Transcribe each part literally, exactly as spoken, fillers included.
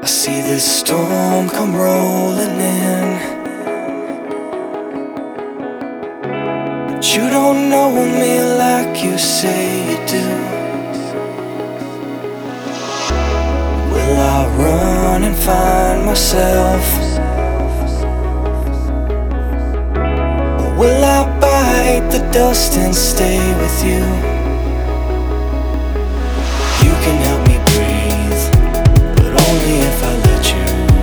see this storm come rolling in, but you don't know me like you say you do. Will I run and find myself, or will I bite the dust and stay with you? You can help me breathe, but only if I let you.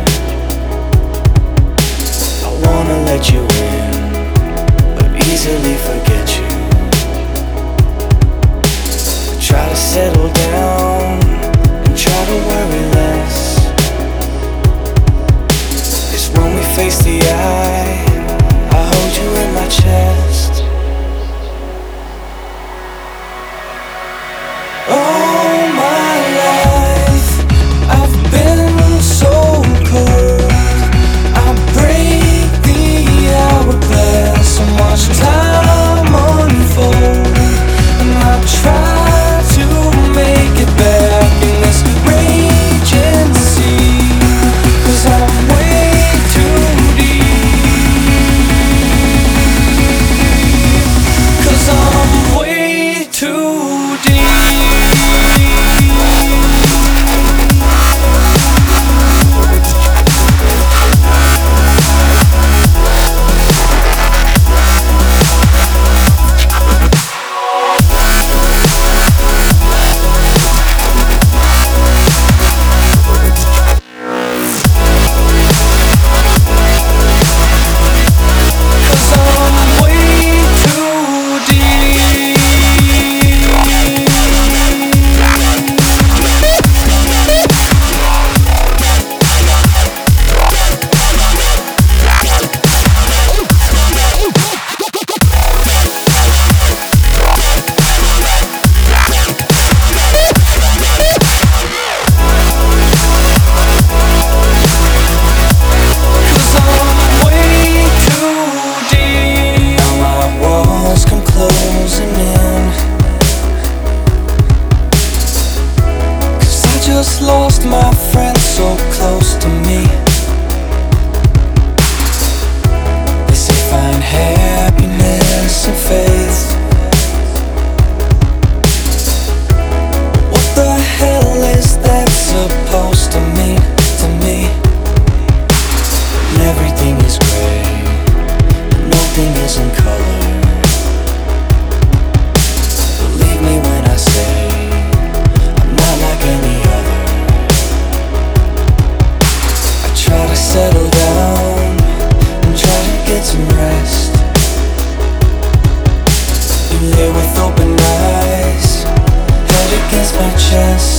I wanna let you in, but easily forget you. I try to settle down and try to worry less, 'cause when we face the eye, I hold you in my chest. All my life I've been so cold. I break the hourglass and watch time unfold, and I try to make it back in this raging sea, 'cause I'm way too deep, 'cause I'm way too lost my friend so close to me. They say find happiness and faith. What the hell is that supposed to mean to me? And everything is gray, and nothing is in color. Believe me when I say I'm not like any other. Try to settle down and try to get some rest. You lay with open eyes, head against my chest.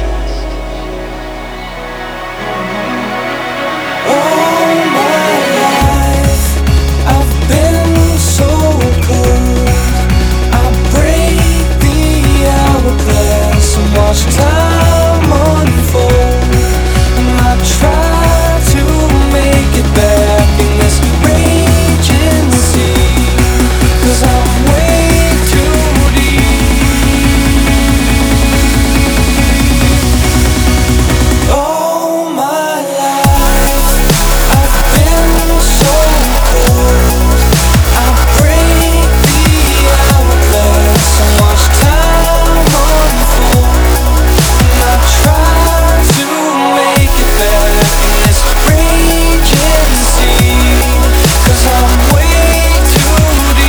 All my life I've been so cold. I break the hourglass and watch time unfold, and I try make it back in this raging sea, 'cause I'm way too deep. All my life I've been so cold. I break the hourglass and watch time unfold, and I try to make it back in this raging sea, 'cause I'm way too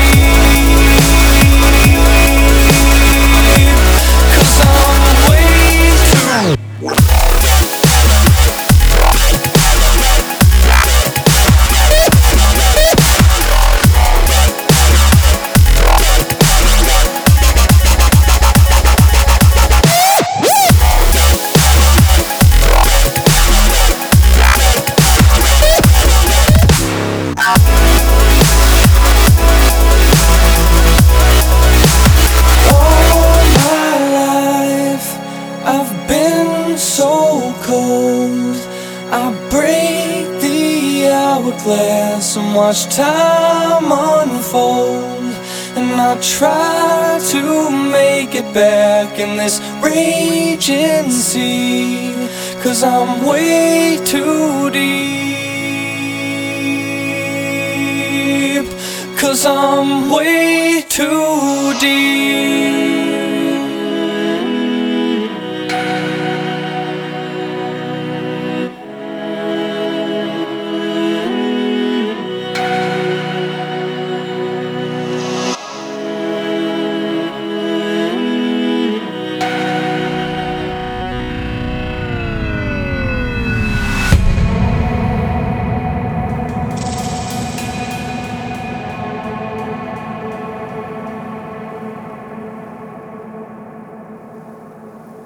deep, 'cause I'm way too hourglass and watch time unfold, and I try to make it back in this raging sea, 'cause I'm way too deep, 'cause I'm way too deep.